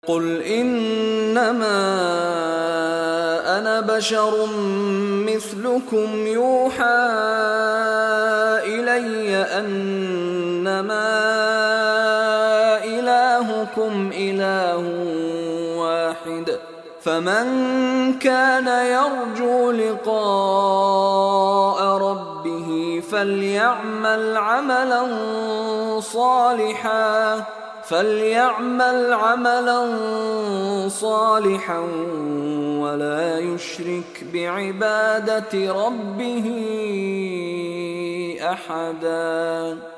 قل إنما أنا بشر مثلكم يوحى إلي أنما إلهكم إله واحد فمن كان يرجو لقاء ربه فليعمل عملا صالحا ولا يشرك بعبادة ربه أحدا.